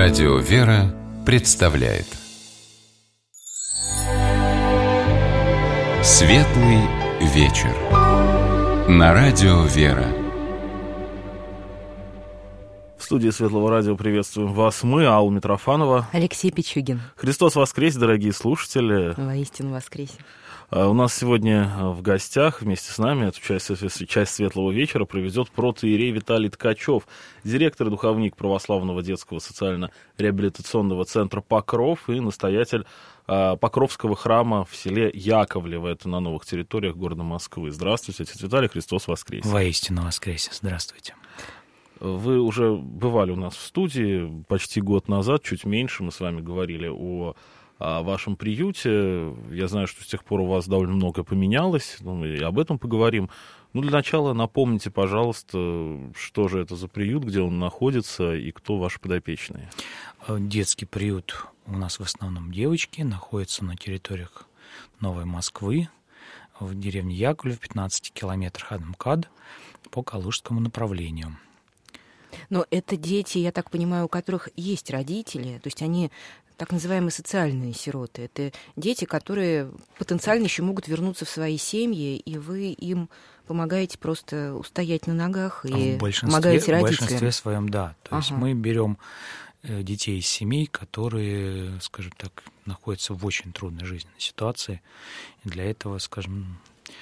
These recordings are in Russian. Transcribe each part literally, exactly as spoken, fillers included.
Радио «Вера» представляет Светлый вечер на Радио «Вера». В студии Светлого радио приветствуем вас мы, Алла Митрофанова, Алексей Пичугин. Христос воскресе, дорогие слушатели. Воистину воскресе. У нас сегодня в гостях вместе с нами эту часть, часть Светлого вечера проведет протоиерей Виталий Ткачев, директор и духовник Православного детского социально-реабилитационного центра «Покров» и настоятель Покровского храма в селе Яковлево, это на новых территориях города Москвы. Здравствуйте, отец Виталий, Христос воскресе. Воистину воскресе, здравствуйте. Вы уже бывали у нас в студии почти год назад, чуть меньше, мы с вами говорили о, о вашем приюте. Я знаю, что с тех пор у вас довольно много поменялось, ну, и об этом поговорим. Ну, для начала напомните, пожалуйста, что же это за приют, где он находится и кто ваши подопечные. Детский приют у нас в основном девочки, находится на территориях Новой Москвы, в деревне Яковлев, в пятнадцати километрах от МКАД по Калужскому направлению. Но это дети, я так понимаю, у которых есть родители, то есть они так называемые социальные сироты. Это дети, которые потенциально еще могут вернуться в свои семьи, и вы им помогаете просто устоять на ногах и помогаете родителям. В большинстве своем, да. То ага. есть мы берем детей из семей, которые, скажем так, находятся в очень трудной жизненной ситуации. И для этого, скажем,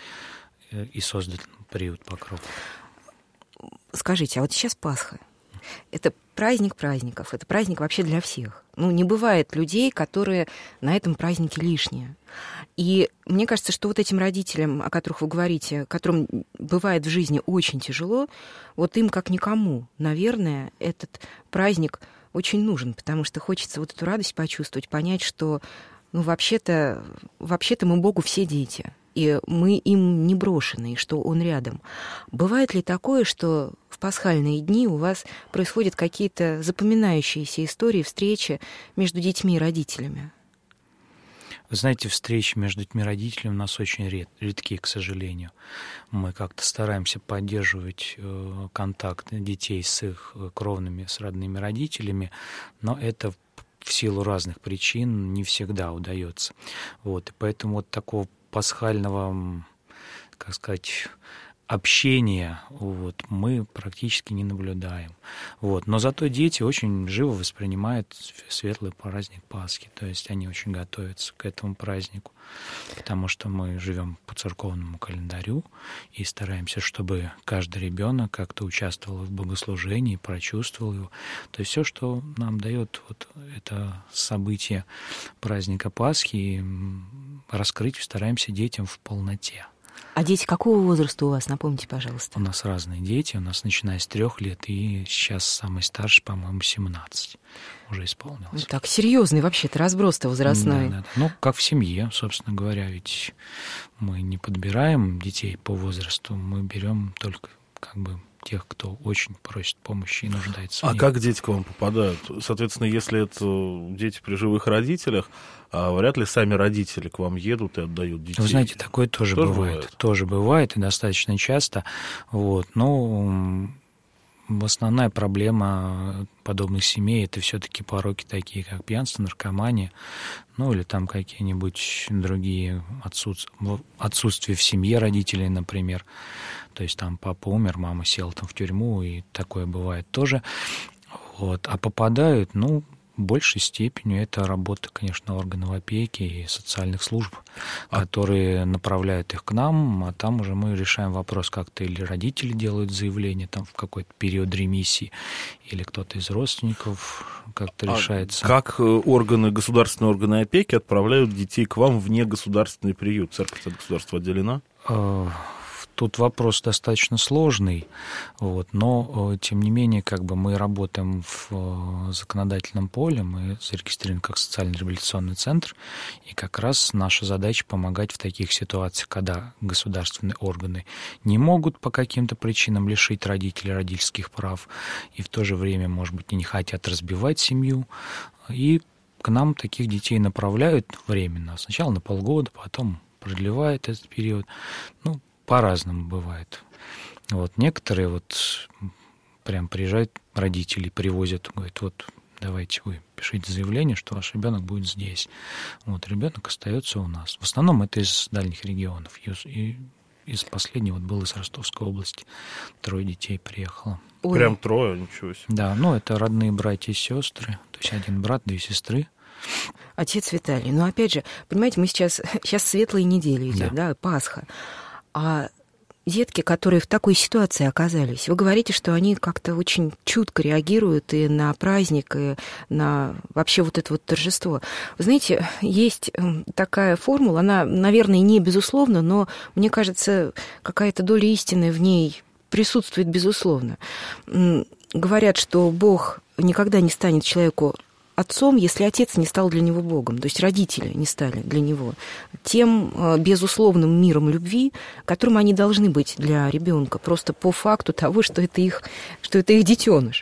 и создан приют «Покров». Скажите, а вот сейчас Пасха. Это праздник праздников, это праздник вообще для всех. Ну, не бывает людей, которые на этом празднике лишние. И мне кажется, что вот этим родителям, о которых вы говорите, которым бывает в жизни очень тяжело, вот им как никому, наверное, этот праздник очень нужен, потому что хочется вот эту радость почувствовать, понять, что ну, вообще-то, вообще-то мы Богу все дети. И мы им не брошены, и что он рядом. Бывает ли такое, что в пасхальные дни у вас происходят какие-то запоминающиеся истории, встречи между детьми и родителями? Вы знаете, встречи между детьми и родителями у нас очень ред, редки, к сожалению. Мы как-то стараемся поддерживать э, контакт детей с их кровными, с родными родителями, но это в силу разных причин не всегда удается. Вот, и поэтому вот такого пасхального, как сказать, общения вот, мы практически не наблюдаем. Вот. Но зато дети очень живо воспринимают светлый праздник Пасхи. То есть они очень готовятся к этому празднику, потому что мы живем по церковному календарю и стараемся, чтобы каждый ребенок как-то участвовал в богослужении, прочувствовал его. То есть все, что нам дает вот это событие праздника Пасхи, раскрыть стараемся детям в полноте. А дети какого возраста у вас, напомните, пожалуйста? У нас разные дети, у нас начиная с трех лет, и сейчас самый старший, по-моему, семнадцать уже исполнилось. Ну, так, серьезный вообще-то разброс-то возрастной. Да, да, да. Ну, как в семье, собственно говоря, ведь мы не подбираем детей по возрасту, мы берем только как бы тех, кто очень просит помощи и нуждается в ней. А как дети к вам попадают? Соответственно, если это дети при живых родителях, а вряд ли сами родители к вам едут и отдают детей. Вы знаете, такое тоже, тоже бывает. бывает. Тоже бывает, и достаточно часто. Вот. Но основная проблема подобных семей — это все-таки пороки такие, как пьянство, наркомания, ну или там какие-нибудь другие отсутствия, отсутствие в семье родителей, например. То есть там папа умер, мама села там в тюрьму, и такое бывает тоже. Вот. А попадают, ну, в большей степени это работа, конечно, органов опеки и социальных служб, а... которые направляют их к нам, а там уже мы решаем вопрос, как-то или родители делают заявление там в какой-то период ремиссии, или кто-то из родственников как-то а решается. Как органы, государственные органы опеки отправляют детей к вам в негосударственный приют? Церковь от государства отделена? Тут вопрос достаточно сложный, вот, но, тем не менее, как бы мы работаем в законодательном поле, мы зарегистрированы как социально-реабилитационный центр, и как раз наша задача помогать в таких ситуациях, когда государственные органы не могут по каким-то причинам лишить родителей родительских прав, и в то же время, может быть, и не хотят разбивать семью, и к нам таких детей направляют временно, сначала на полгода, потом продлевают этот период, ну, по-разному бывает. Вот некоторые вот прям приезжают родители, привозят, говорят, вот давайте вы пишите заявление, что ваш ребенок будет здесь. Вот, ребенок остается у нас. В основном это из дальних регионов. И из последнего вот был из Ростовской области. Трое детей приехало. Ой. Прям трое, ничего себе. Да, ну это родные братья и сестры. То есть один брат, две сестры. Отец Виталий, ну опять же, понимаете, мы сейчас, сейчас светлые недели идет, да. да, Пасха. А детки, которые в такой ситуации оказались, вы говорите, что они как-то очень чутко реагируют и на праздник, и на вообще вот это вот торжество. Вы знаете, есть такая формула, она, наверное, не безусловно, но мне кажется, какая-то доля истины в ней присутствует безусловно. Говорят, что Бог никогда не станет человеку отцом, если отец не стал для него Богом, то есть родители не стали для него тем безусловным миром любви, которым они должны быть для ребенка, просто по факту того, что это их, что это их детеныш.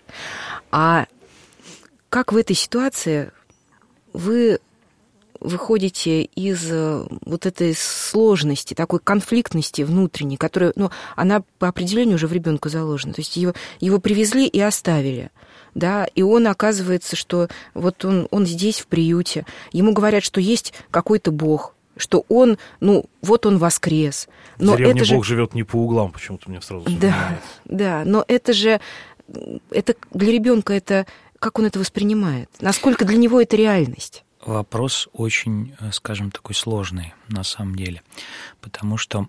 А как в этой ситуации вы выходите из вот этой сложности, такой конфликтности внутренней, которая, ну, она по определению уже в ребенка заложена, то есть его, его привезли и оставили. Да, и он оказывается, что вот он, он здесь, в приюте. Ему говорят, что есть какой-то Бог, что он, ну, вот он воскрес. Но в деревне это Бог же... живет не по углам, почему-то мне сразу да, да, но это же, это для ребенка это, как он это воспринимает? Насколько для него это реальность? Вопрос очень, скажем, такой сложный на самом деле, потому что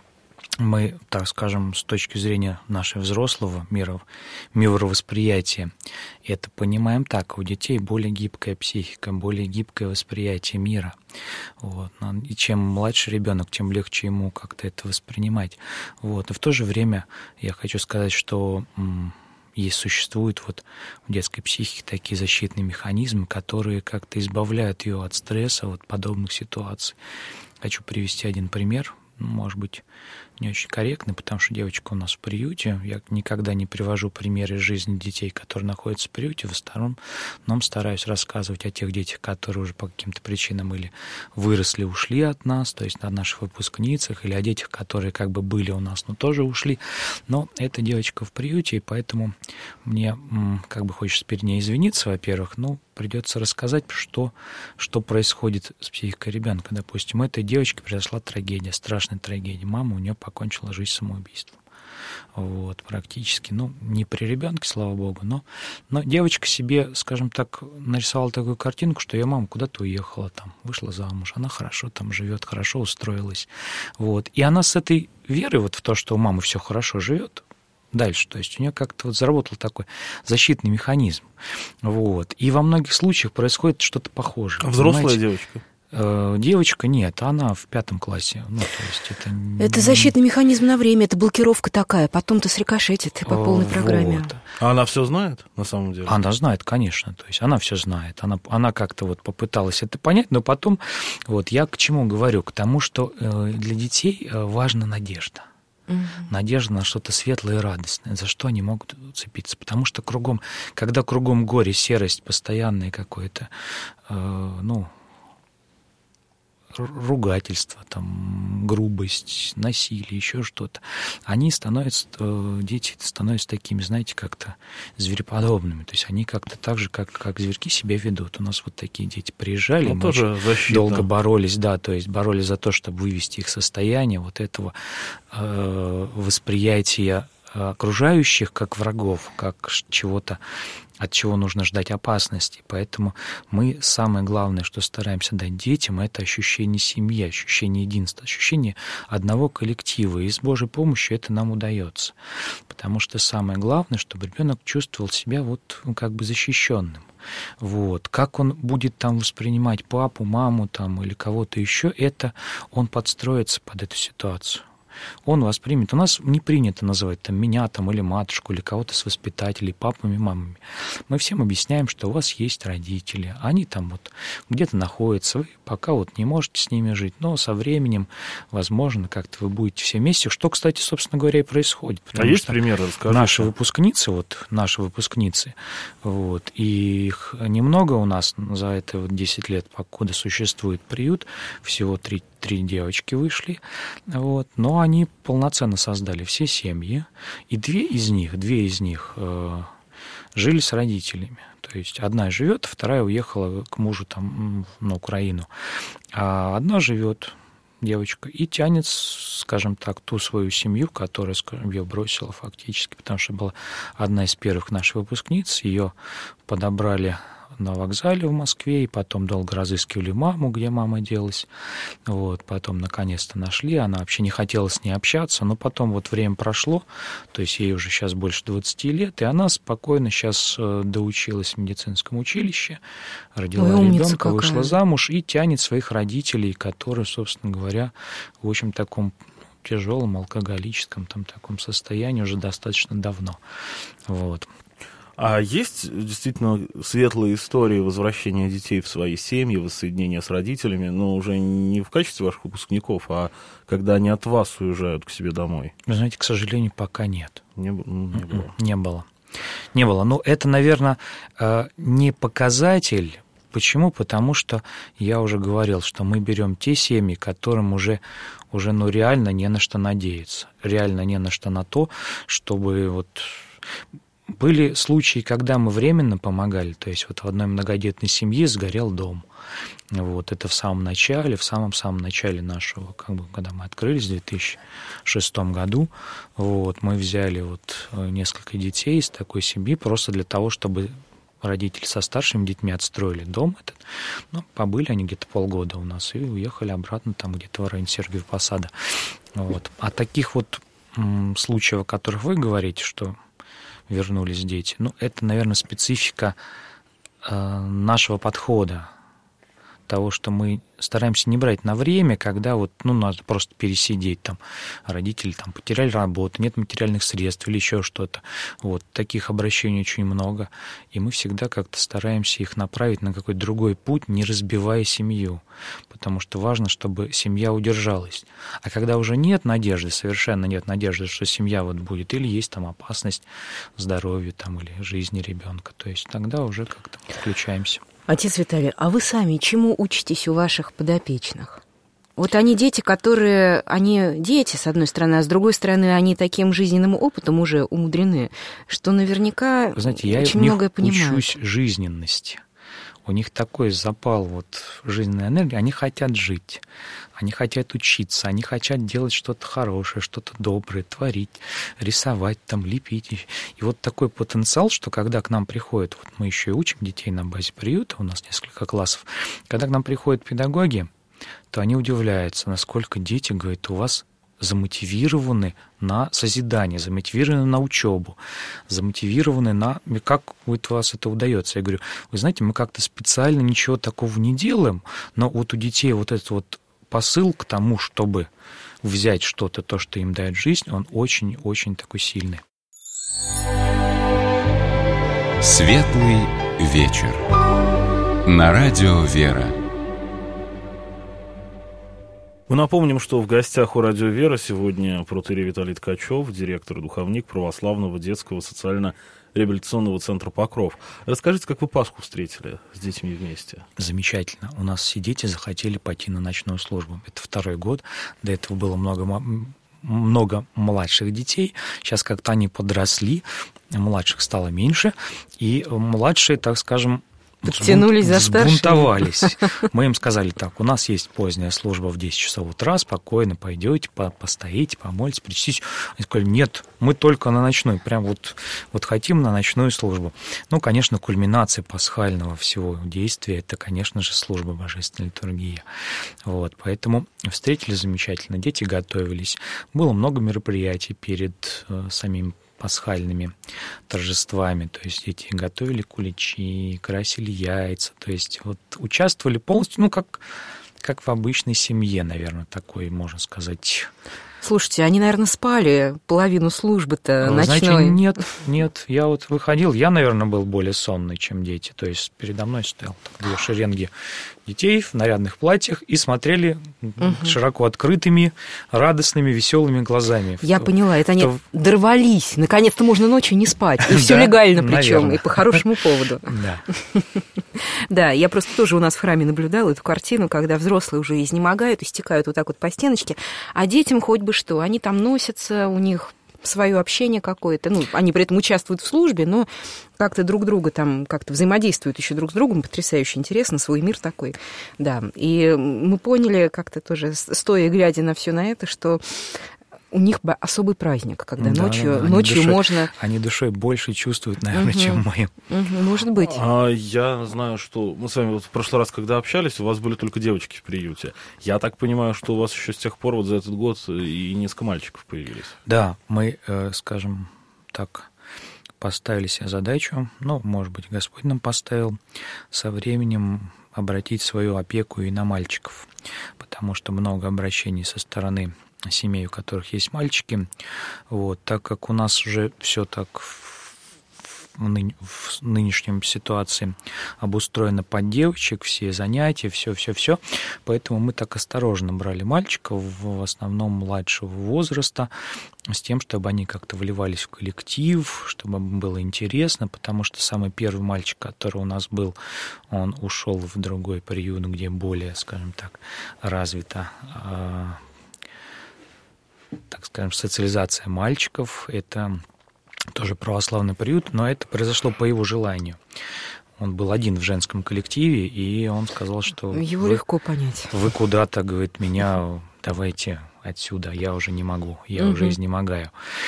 мы, так скажем, с точки зрения нашего взрослого мира, мировосприятия, это понимаем так, у детей более гибкая психика, более гибкое восприятие мира. Вот. И чем младше ребенок, тем легче ему как-то это воспринимать. Вот. И в то же время я хочу сказать, что есть, существуют вот в детской психике такие защитные механизмы, которые как-то избавляют ее от стресса, от подобных ситуаций. Хочу привести один пример, может быть, не очень корректный, потому что девочка у нас в приюте. Я никогда не привожу примеры из жизни детей, которые находятся в приюте. В основном стараюсь рассказывать о тех детях, которые уже по каким-то причинам или выросли, ушли от нас, то есть о наших выпускницах, или о детях, которые как бы были у нас, но тоже ушли. Но эта девочка в приюте, и поэтому мне как бы хочется перед ней извиниться, во-первых, но придется рассказать, что, что происходит с психикой ребенка. Допустим, этой девочке произошла трагедия, страшная трагедия. Мама у нее покончила жизнь самоубийством. Вот, практически. Ну, не при ребенке, слава богу, но, но девочка себе, скажем так, нарисовала такую картинку, что ее мама куда-то уехала, там, вышла замуж, она хорошо там живет, хорошо устроилась. Вот. И она с этой верой вот в то, что у мамы все хорошо живет, дальше. То есть у нее как-то вот заработал такой защитный механизм. Вот. И во многих случаях происходит что-то похожее. А взрослая понимаете? Девочка? Девочка нет, она в пятом классе. Ну, то есть это... это защитный механизм на время, это блокировка такая, потом-то срикошетит и по полной программе. Вот. А она все знает на самом деле? Она знает, конечно, то есть она все знает. Она, она как-то вот попыталась это понять, но потом, вот я к чему говорю? К тому, что для детей важна надежда. Угу. Надежда на что-то светлое и радостное, за что они могут уцепиться. Потому что кругом, когда кругом горе, серость, постоянное какое-то, э, ну, ругательство, там, грубость, насилие, еще что-то, они становятся, дети становятся такими, знаете, как-то звереподобными. То есть они как-то так же, как, как зверьки себя ведут. У нас вот такие дети приезжали, ну, мы тоже долго боролись, да, то есть боролись за то, чтобы вывести их состояние вот этого э, восприятия окружающих как врагов, как чего-то, от чего нужно ждать опасности. Поэтому мы самое главное, что стараемся дать детям, это ощущение семьи, ощущение единства, ощущение одного коллектива. И с Божьей помощью это нам удается. Потому что самое главное, чтобы ребенок чувствовал себя вот как бы защищенным. Вот. Как он будет там воспринимать папу, маму там, или кого-то еще, это он подстроится под эту ситуацию. Он воспримет. У нас не принято называть там, меня там, или матушку, или кого-то с воспитателей, папами, мамами. Мы всем объясняем, что у вас есть родители. Они там вот где-то находятся. Вы пока вот не можете с ними жить, но со временем, возможно, как-то вы будете все вместе. Что, кстати, собственно говоря, и происходит. А есть примеры? Расскажите. Наши выпускницы, вот, наши выпускницы, вот, и их немного у нас за это вот десять лет, покуда существует приют, всего три Три девочки вышли, вот, но они полноценно создали все семьи, и две из них, две из них, э, жили с родителями. То есть одна живет, вторая уехала к мужу там, на Украину. А одна живет, девочка, и тянет, скажем так, ту свою семью, которая, скажем, ее бросила фактически, потому что была одна из первых наших выпускниц. Ее подобрали на вокзале в Москве, и потом долго разыскивали маму, где мама делась. Вот, потом наконец-то нашли, она вообще не хотела с ней общаться, но потом вот время прошло, то есть ей уже сейчас больше двадцати лет, и она спокойно сейчас доучилась в медицинском училище, родила Ой, ребенка, какая. вышла замуж и тянет своих родителей, которые, собственно говоря, в общем таком тяжелом алкоголическом там таком состоянии уже достаточно давно. Вот. А есть действительно светлые истории возвращения детей в свои семьи, воссоединения с родителями, но уже не в качестве ваших выпускников, а когда они от вас уезжают к себе домой? Вы знаете, к сожалению, пока нет. Не, не было. Не было. Не было. Но это, наверное, не показатель. Почему? Потому что я уже говорил, что мы берем те семьи, которым уже, уже ну, реально не на что надеяться. Реально не на что на то, чтобы вот... Были случаи, когда мы временно помогали, то есть вот в одной многодетной семье сгорел дом. Вот, это в самом начале, в самом-самом начале нашего, как бы, когда мы открылись в две тысячи шестом году, вот, мы взяли вот несколько детей из такой семьи просто для того, чтобы родители со старшими детьми отстроили дом этот. Ну, побыли они где-то полгода у нас и уехали обратно там где-то в районе Сергиева Посада. Вот. А таких вот м, случаев, о которых вы говорите, что вернулись дети. Ну, это, наверное, специфика э, нашего подхода, того, что мы стараемся не брать на время, когда вот, ну, надо просто пересидеть, там, родители там потеряли работу, нет материальных средств или еще что-то. Вот, таких обращений очень много, и мы всегда как-то стараемся их направить на какой-то другой путь, не разбивая семью, потому что важно, чтобы семья удержалась. А когда уже нет надежды, совершенно нет надежды, что семья вот будет, или есть там опасность здоровью там, или жизни ребенка, то есть тогда уже как-то включаемся. Отец Виталий, а вы сами чему учитесь у ваших подопечных? Вот они дети, которые, они дети, с одной стороны, а с другой стороны, они таким жизненным опытом уже умудрены, что наверняка Вы знаете, я очень у них многое понимают. учусь жизненности. У них такой запал вот жизненной энергии, они хотят жить, они хотят учиться, они хотят делать что-то хорошее, что-то доброе, творить, рисовать, там, лепить. И вот такой потенциал, что когда к нам приходят, вот мы еще и учим детей на базе приюта, у нас несколько классов, когда к нам приходят педагоги, то они удивляются, насколько дети, говорят, у вас замотивированы на созидание, замотивированы на учебу, замотивированы на... Как вот у вас это удается? Я говорю, вы знаете, мы как-то специально ничего такого не делаем, но вот у детей вот этот вот посыл к тому, чтобы взять что-то, то, что им дает жизнь, он очень-очень такой сильный. Светлый вечер. На радио «Вера». Мы напомним, что в гостях у радио «Вера» сегодня протоиерей Виталий Ткачев, директор и духовник Православного детского социально-реабилитационного центра «Покров». Расскажите, как вы Пасху встретили с детьми вместе? Замечательно. У нас все дети захотели пойти на ночную службу. Это второй год. До этого было много, много младших детей. Сейчас как-то они подросли, младших стало меньше. И младшие, так скажем, подтянулись за старшими. Взбунтовались. Мы им сказали так, у нас есть поздняя служба в десять часов утра, спокойно пойдете, постоите, помолитесь, причтитесь. Они сказали, нет, мы только на ночную, прям вот, вот хотим на ночную службу. Ну, конечно, кульминация пасхального всего действия, это, конечно же, служба божественной литургии. Вот, поэтому встретили замечательно, дети готовились. Было много мероприятий перед э, самим пасхальными торжествами, то есть дети готовили куличи, красили яйца, то есть вот участвовали полностью, ну, как, как в обычной семье, наверное, такой, можно сказать. Слушайте, они, наверное, спали половину службы-то Вы ночной. знаете, нет, нет, я вот выходил, я, наверное, был более сонный, чем дети, то есть передо мной стоял так, две шеренги детей в нарядных платьях и смотрели угу. широко открытыми, радостными, веселыми глазами. Я в, поняла, это они в... дорвались, наконец-то можно ночью не спать, и все легально причем, и по хорошему поводу. Да. Да, я просто тоже у нас в храме наблюдала эту картину, когда взрослые уже изнемогают, истекают вот так вот по стеночке, а детям хоть бы что, они там носятся, у них свое общение какое-то. Ну, они при этом участвуют в службе, но как-то друг друга там как-то взаимодействуют еще друг с другом. Потрясающе интересно, свой мир такой. Да, и мы поняли как-то тоже, стоя и глядя на все на это, что у них особый праздник, когда да, ночью, да, ночью душой, можно... Они душой больше чувствуют, наверное, угу. чем мы. Угу, может быть. А я знаю, что мы с вами вот в прошлый раз, когда общались, у вас были только девочки в приюте. Я так понимаю, что у вас еще с тех пор вот за этот год и несколько мальчиков появились. Да, мы, скажем так, поставили себе задачу, ну, может быть, Господь нам поставил, со временем обратить свою опеку и на мальчиков, потому что много обращений со стороны семей, у которых есть мальчики, вот, так как у нас уже все так в, ны... в нынешнем ситуации обустроено под девочек, все занятия, все-все-все, поэтому мы так осторожно брали мальчиков, в основном младшего возраста, с тем, чтобы они как-то вливались в коллектив, чтобы им было интересно, потому что самый первый мальчик, который у нас был, он ушел в другой приют, где более, скажем так, развита, так скажем, социализация мальчиков. Это тоже православный приют, но это произошло по его желанию. Он был один в женском коллективе, и он сказал, что... Его вы, легко понять. Вы куда-то, говорит, меня давайте отсюда, я уже не могу, я угу. уже изнемогаю.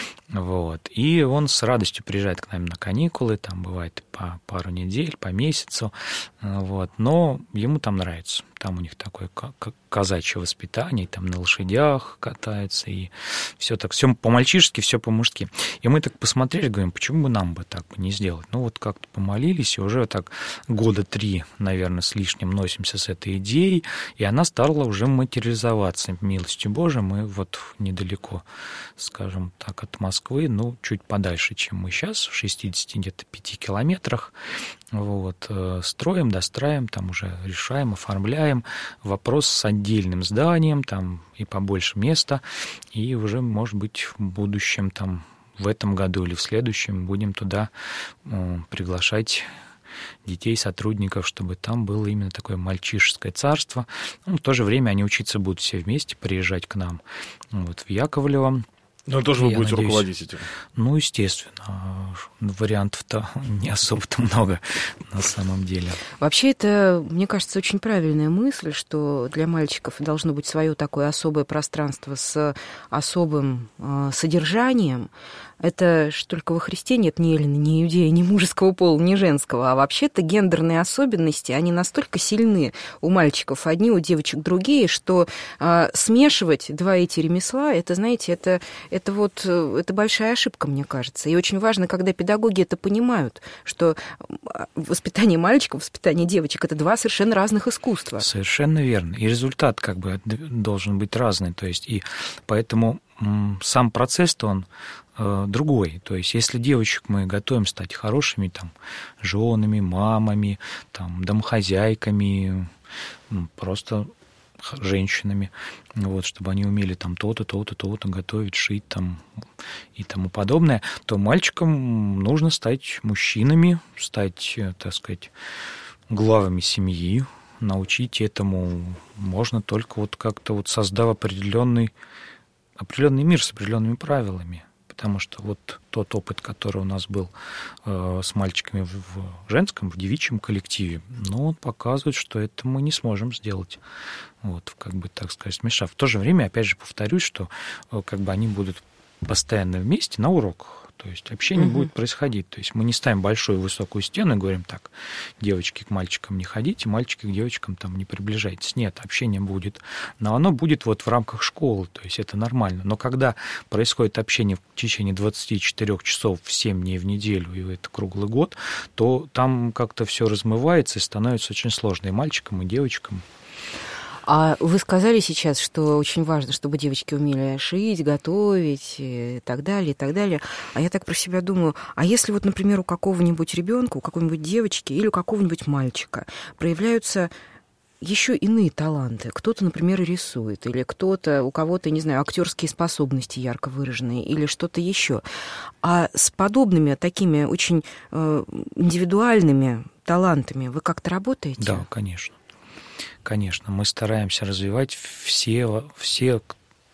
Вот. И он с радостью приезжает к нам на каникулы, там бывает по пару недель, по месяцу, вот. Но ему там нравится. Там у них такое казачье воспитание, там на лошадях катаются, и все так, все по-мальчишески, все по-мужски. И мы так посмотрели, говорим, почему бы нам бы так бы не сделать? Ну вот как-то помолились, и уже так года три, наверное, с лишним носимся с этой идеей, и она стала уже материализоваться. Милостью Божией мы вот недалеко, скажем так, от Москвы, ну, чуть подальше, чем мы сейчас, в шестидесяти где-то пяти километрах, вот, строим, достраиваем, там уже решаем, оформляем. Вопрос с отдельным зданием, там и побольше места, и уже, может быть, в будущем, там, в этом году или в следующем будем туда э, приглашать детей, сотрудников, чтобы там было именно такое мальчишеское царство. Ну, в то же время они учиться будут все вместе, приезжать к нам вот, в Яковлево. Но тоже вы будете надеюсь, руководить этим? Ну, естественно. Вариантов-то не особо-то много на самом деле. Вообще, это, мне кажется, очень правильная мысль, что для мальчиков должно быть свое такое особое пространство с особым э, содержанием. Это ж только во Христе нет ни эллина, ни иудея, ни мужеского пола, ни женского. А вообще-то гендерные особенности, они настолько сильны у мальчиков одни, у девочек другие, что э, смешивать два эти ремесла, это, знаете, это, это вот это большая ошибка, мне кажется. И очень важно, когда педагоги это понимают, что воспитание мальчиков, воспитание девочек — это два совершенно разных искусства. Совершенно верно. И результат как бы должен быть разный. То есть, и поэтому сам процесс-то он э, другой. То есть, если девочек мы готовим стать хорошими там, женами, мамами, там, домохозяйками, просто женщинами, вот, чтобы они умели там то-то, то-то, то-то готовить, шить там, и тому подобное, то мальчикам нужно стать мужчинами, стать, так сказать, главами семьи. Научить этому можно только вот как-то вот создав определенный определенный мир с определенными правилами, потому что вот тот опыт, который у нас был э, с мальчиками в, в женском, в девичьем коллективе, ну, он показывает, что это мы не сможем сделать, вот, как бы, так сказать, смешав. В то же время, опять же, повторюсь, что э, как бы они будут постоянно вместе на уроках, то есть общение угу. будет происходить. То есть мы не ставим большую высокую стену и говорим так, девочки к мальчикам не ходите, мальчики к девочкам там не приближайтесь. Нет, общение будет. Но оно будет вот в рамках школы, то есть это нормально. Но когда происходит общение в течение двадцати четырёх часов в семь дней в неделю, и это круглый год, то там как-то все размывается и становится очень сложно и мальчикам, и девочкам. А вы сказали сейчас, что очень важно, чтобы девочки умели шить, готовить и так далее, и так далее. А я так про себя думаю, а если вот, например, у какого-нибудь ребенка, у какой-нибудь девочки или у какого-нибудь мальчика проявляются еще иные таланты. Кто-то, например, рисует, или кто-то, у кого-то, не знаю, актерские способности ярко выраженные, или что-то еще. А с подобными такими очень э, индивидуальными талантами вы как-то работаете? Да, конечно. Конечно, мы стараемся развивать все, все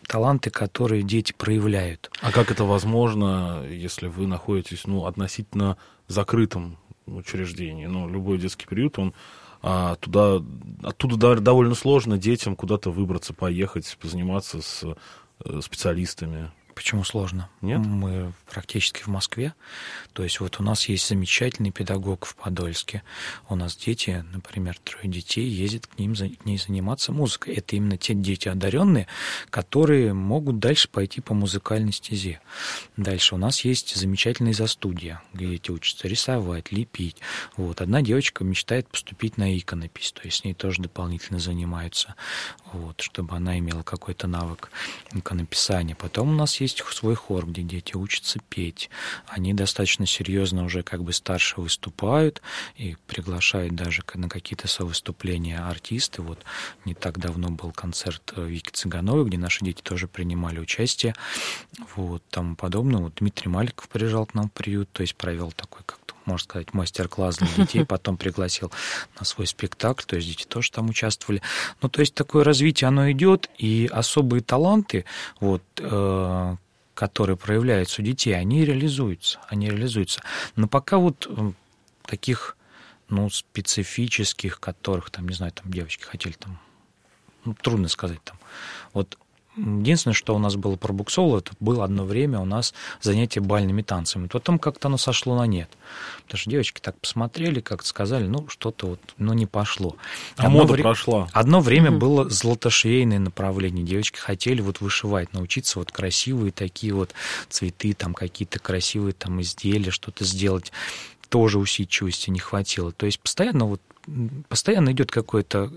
таланты, которые дети проявляют. А как это возможно, если вы находитесь, ну, относительно закрытом учреждении? Ну, любой детский приют, он а, туда, оттуда довольно сложно детям куда-то выбраться, поехать, позаниматься с специалистами. Почему сложно? Нет? Мы практически в Москве. То есть вот у нас есть замечательный педагог в Подольске. У нас дети, например, трое детей, ездят к ним, к ней заниматься музыкой. Это именно те дети одаренные, которые могут дальше пойти по музыкальной стезе. Дальше у нас есть замечательная застудия, где дети учатся рисовать, лепить. Вот. Одна девочка мечтает поступить на иконопись, то есть с ней тоже дополнительно занимаются, вот, чтобы она имела какой-то навык иконописания. Потом у нас есть свой хор, где дети учатся петь. Они достаточно серьезно уже как бы старше выступают и приглашают даже на какие-то совыступления артисты. Вот не так давно был концерт Вики Цыгановой, где наши дети тоже принимали участие. Вот, тому подобное. Вот Дмитрий Маликов приезжал к нам в приют, то есть провел такой, как можно сказать, мастер-класс для детей, потом пригласил на свой спектакль, то есть дети тоже там участвовали. Ну, то есть такое развитие, оно идет, и особые таланты, вот, э, которые проявляются у детей, они реализуются, они реализуются. Но пока вот э, таких, ну, специфических, которых, там, не знаю, там девочки хотели, там, ну, трудно сказать, там, вот. Единственное, что у нас было пробуксовало, это было одно время у нас занятие бальными танцами. Потом как-то оно сошло на нет. Потому что девочки так посмотрели, как-то сказали, ну, что-то вот, ну, не пошло. А одно мода вре... прошла. Одно время mm-hmm. было золотошвейное направление. Девочки хотели вот вышивать, научиться вот красивые такие вот цветы, там какие-то красивые там изделия, что-то сделать. Тоже усидчивости не хватило. То есть постоянно вот, постоянно идет какое-то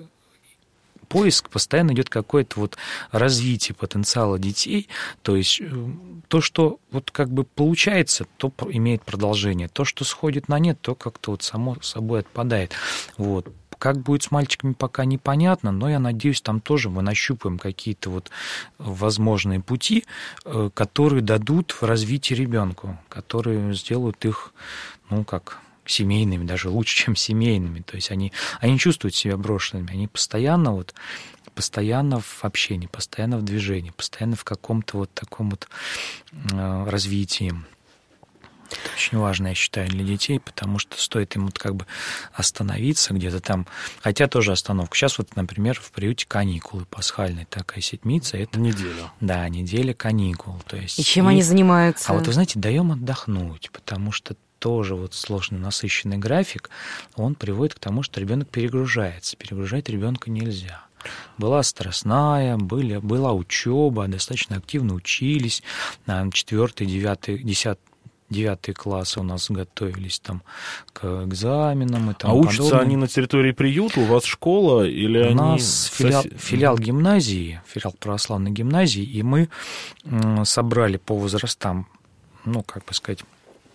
поиск, постоянно идет какое-то вот развитие потенциала детей, то есть то, что вот как бы получается, то имеет продолжение, то, что сходит на нет, то как-то вот само собой отпадает. Вот. Как будет с мальчиками, пока непонятно, но я надеюсь, там тоже мы нащупаем какие-то вот возможные пути, которые дадут в развитии ребенку, которые сделают их, ну, как семейными, даже лучше, чем семейными. То есть они, они чувствуют себя брошенными, они постоянно вот, постоянно в общении, постоянно в движении, постоянно в каком-то вот таком вот э, развитии. Это очень важно, я считаю, для детей, потому что стоит им вот как бы остановиться где-то там, хотя тоже остановку. Сейчас вот, например, в приюте каникулы пасхальные, такая седмица. Это неделя. Да, неделя каникул. То есть, и чем и... они занимаются? А вот, вы знаете, даем отдохнуть, потому что тоже вот сложный, насыщенный график, он приводит к тому, что ребенок перегружается. Перегружать ребенка нельзя. Была страстная, были, была учеба, достаточно активно учились. Четвертый, девятый, десятый, девятые классы у нас готовились там к экзаменам и тому А учатся подобное. они на территории приюта? У вас школа или у они... У нас сос... филиал, филиал гимназии, филиал православной гимназии, и мы собрали по возрастам, ну, как бы сказать,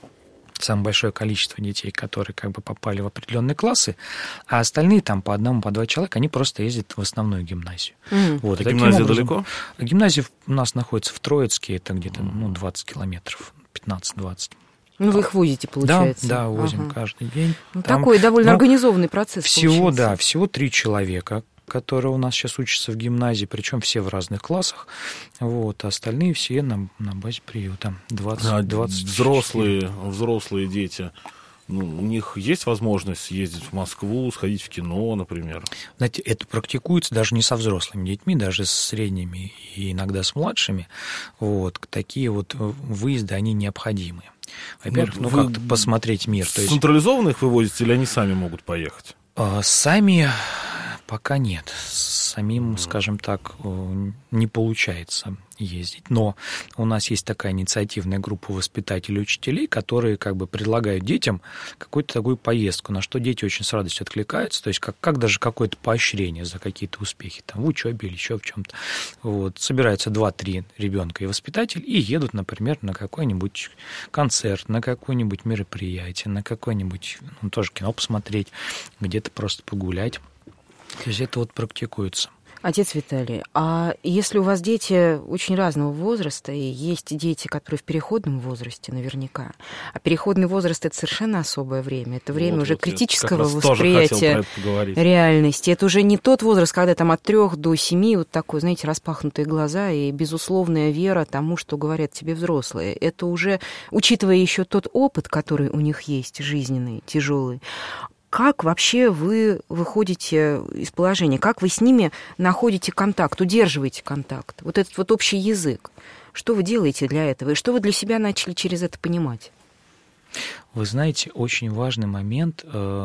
самое большое количество детей, которые как бы попали в определенные классы, а остальные там по одному, по два человека, они просто ездят в основную гимназию. Mm. Вот, а гимназия образом, далеко? Гимназия у нас находится в Троицке, это где-то ну, двадцать километров, пятнадцать-двадцать. Ну, вы их возите, получается. Да, да, возим ага. каждый день. Ну, такой довольно ну, организованный процесс. Всего, получается. да, всего три человека, которые у нас сейчас учатся в гимназии, причем все в разных классах, вот, а остальные все на, на базе приюта. двадцать, а двадцать взрослые, взрослые дети, ну, у них есть возможность съездить в Москву, сходить в кино, например? Знаете, это практикуется даже не со взрослыми детьми, даже с средними и иногда с младшими. Вот, такие вот выезды, они необходимы. Во-первых, ну, ну как-то посмотреть мир. То есть... Централизованно их вывозите или они сами могут поехать? А, сами пока нет. Самим, mm. скажем так, не получается ездить. Но у нас есть такая инициативная группа воспитателей и учителей, которые как бы предлагают детям какую-то такую поездку, на что дети очень с радостью откликаются, то есть как, как даже какое-то поощрение за какие-то успехи там, в учебе или еще в чем-то. Вот. Собираются два-три ребенка и воспитатель и едут, например, на какой-нибудь концерт, на какое-нибудь мероприятие, на какое-нибудь, ну, тоже кино посмотреть, где-то просто погулять. То есть это вот практикуется. Отец Виталий, а если у вас дети очень разного возраста, и есть дети, которые в переходном возрасте наверняка, а переходный возраст — это совершенно особое время, это время вот, уже вот критического восприятия реальности, это уже не тот возраст, когда там от трех до семи вот такой, знаете, распахнутые глаза и безусловная вера тому, что говорят тебе взрослые. Это уже, учитывая еще тот опыт, который у них есть, жизненный, тяжелый. Как вообще вы выходите из положения? Как вы с ними находите контакт, удерживаете контакт? Вот этот вот общий язык. Что вы делаете для этого? И что вы для себя начали через это понимать? Вы знаете, очень важный момент,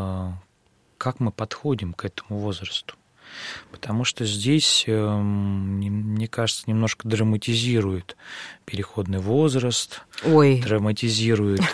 как мы подходим к этому возрасту. Потому что здесь, мне кажется, немножко драматизирует переходный возраст, Ой. драматизирует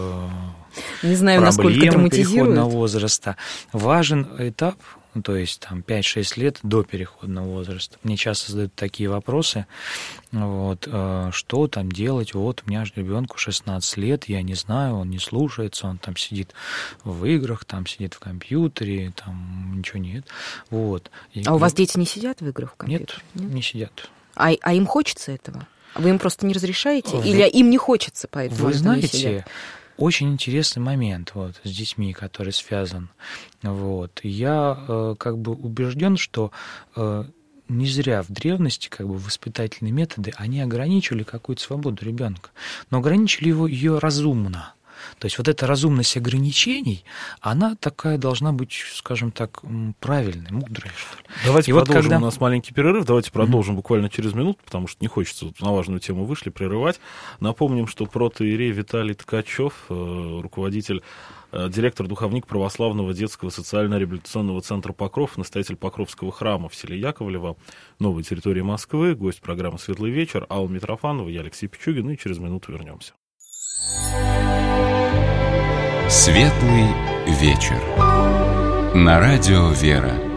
Не знаю, проблемы переходного возраста. Важен этап, то есть там пять-шесть лет до переходного возраста. Мне часто задают такие вопросы, вот, что там делать, вот у меня же ребенку шестнадцать лет, я не знаю, он не слушается, он там сидит в играх, там сидит в компьютере, там ничего нет. Вот. А и, у вас дети не сидят в играх в компьютере? Нет, нет? не сидят. А, а им хочется этого? Вы им просто не разрешаете? Вы... Или им не хочется, поэтому Вы знаете, очень интересный момент вот, с детьми, который связан. Вот. Я э, как бы убежден, что э, не зря в древности как бы воспитательные методы, они ограничивали какую-то свободу ребенка, но ограничили его, ее разумно. То есть вот эта разумность ограничений, она такая должна быть, скажем так, правильной, мудрой, что ли. Давайте И продолжим, вот когда... у нас маленький перерыв, давайте продолжим mm-hmm. буквально через минуту, потому что не хочется, вот на важную тему вышли, прерывать. Напомним, что протоиерей Виталий Ткачев, руководитель, директор, духовник православного детского социально-реабилитационного центра «Покров», настоятель Покровского храма в селе Яковлево, новой территории Москвы, гость программы «Светлый вечер», Алла Митрофанова, я Алексей Пичугин, и через минуту вернемся. Светлый вечер. На радио «Вера».